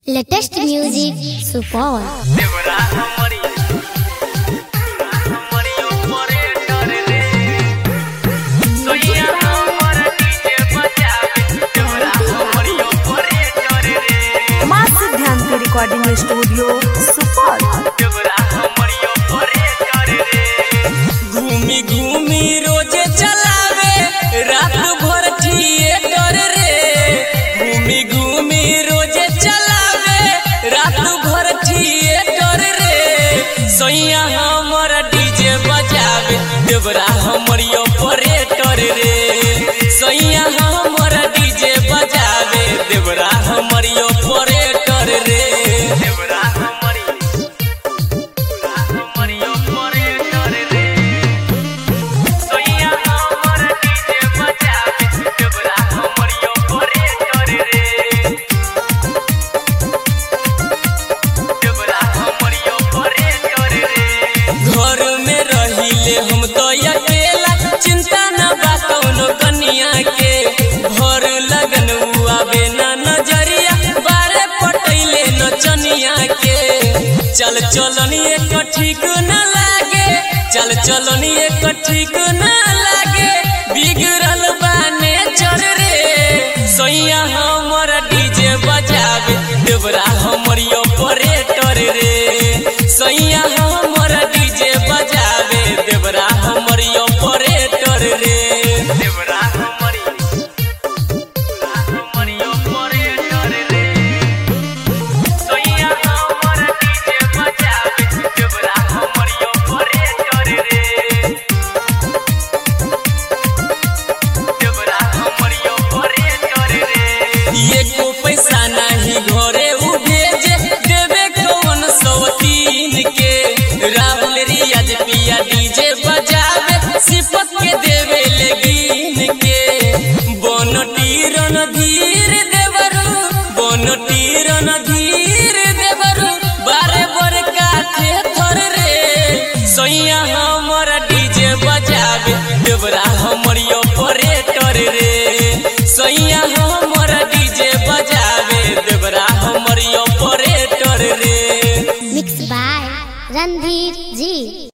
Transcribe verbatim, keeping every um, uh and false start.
Latest music Supaul. Recording studio Supaul. घूमी घूमी रोजे चलावे रात भर थिएटर रे। घूमी घूमी रोजे चलावे रात भर थिएटर रे। सैया हमर डीजे बजावे देवरा हमर ऑपरेटर रे। सैया हमर डीजे बजावे देवरा हमर ऑपरेटर रे। हम तो अकेला चिंता न बा कौनो कनिया के। भर लगन आवे ना नजरिया बारे पटैले नचनिया के। चल चलनी एक ठीक न लागे, चल चलनी एक ठीक न लागे। बिगड़ल बाने चढ़ रे। सैया हमर डीजे बजावे देवरा हमर ऑपरेटर रे। सैया हमर डीजे बजावे देवरा हमर ऑपरेटर रे। देवरा हमर हमर ऑपरेटर रे। सैया हमर डीजे बजावे देवरा हमर ऑपरेटर रे। देवरा हमर ऑपरेटर रे। एको पैसा नहीं घरे उ भेजे देवे कौन सौ तीन के। राहुल रियाज पिया डीजे बजावे सिपत के देवे लेगिन के। बोनटी रणधीर देवरू बोनटी रणधीर देवरू बारे बर काठे थर रे। सैया हमर डीजे बजावे देवरा हमर ऑपरेटर रे। सैया हमर डीजे बजावे देवरा हमर ऑपरेटर रे। Mix by Randhir